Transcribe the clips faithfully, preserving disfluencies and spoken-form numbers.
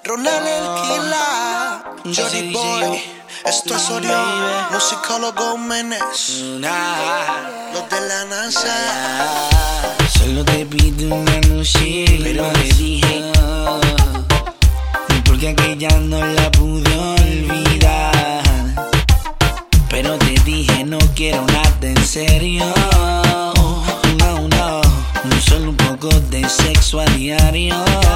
Ronald Elquila, Johnny Boy, esto es Orión, musicólogo Menes, los de la NASA. Solo te pido una noche, pero te dije no, porque aquella no la pude olvidar. Pero te dije no quiero nada en serio, no, no, solo un poco de sexo a diario.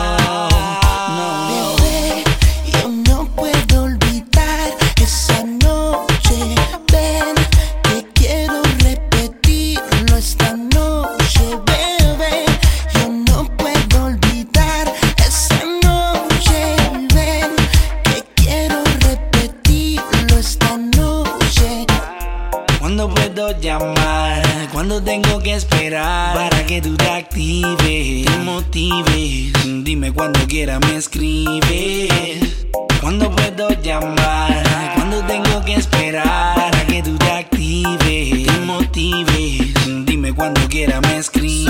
No, bebé, yo no puedo olvidar esa noche. Ven, que quiero repetirlo esta noche, bebé. Yo no puedo olvidar esa noche. Ven, que quiero repetirlo esta noche. ¿Cuándo puedo llamar? ¿Cuándo tengo que esperar para que tú te actives, te motives? Dime cuando quiera me escribes. ¿Cuándo puedo llamar? ¿Cuándo tengo que esperar para que tú te actives, te motives? Dime cuando quiera me escribes.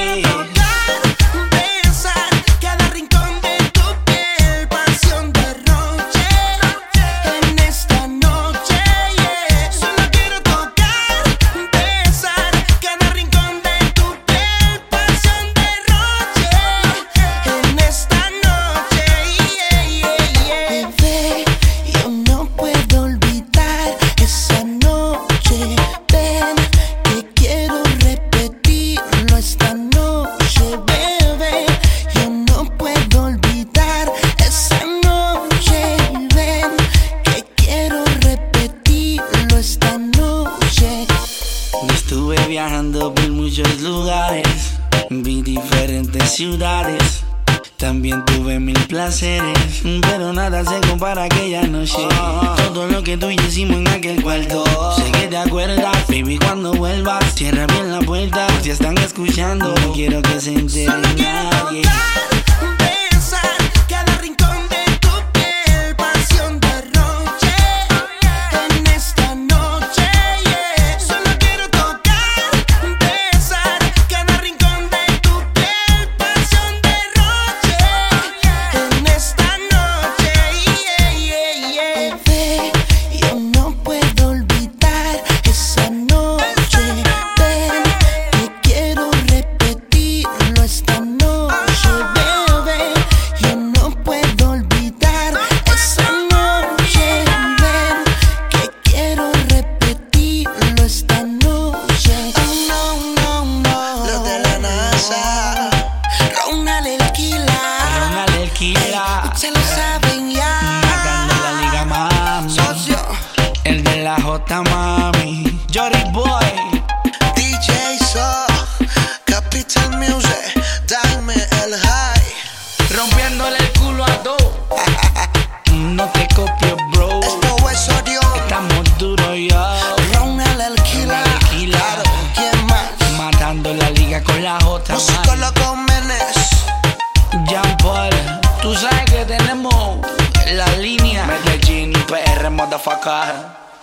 Estuve viajando por muchos lugares, vi diferentes ciudades, también tuve mil placeres, pero nada se compara a aquella noche. Todo lo que tú y yo hicimos en aquel cuarto, sé que te acuerdas, baby, cuando vuelvas cierra bien la puerta, si están escuchando, no quiero que se entere nadie. Se lo saben ya. Matando la liga, mami. Socio. El de la J, mami. Johnny Boy. D J So, Capital Music, dame el high. Rompiéndole el culo a dos. No te copio, bro. Esto es Orión. Estamos duros, yo. Ronald Elquila. Claro. ¿Quién más? Matando la liga con la J, mami. Musicólogo Menes. Jean Paul. Tú sabes que tenemos la línea Medellín, P R, motherfucker.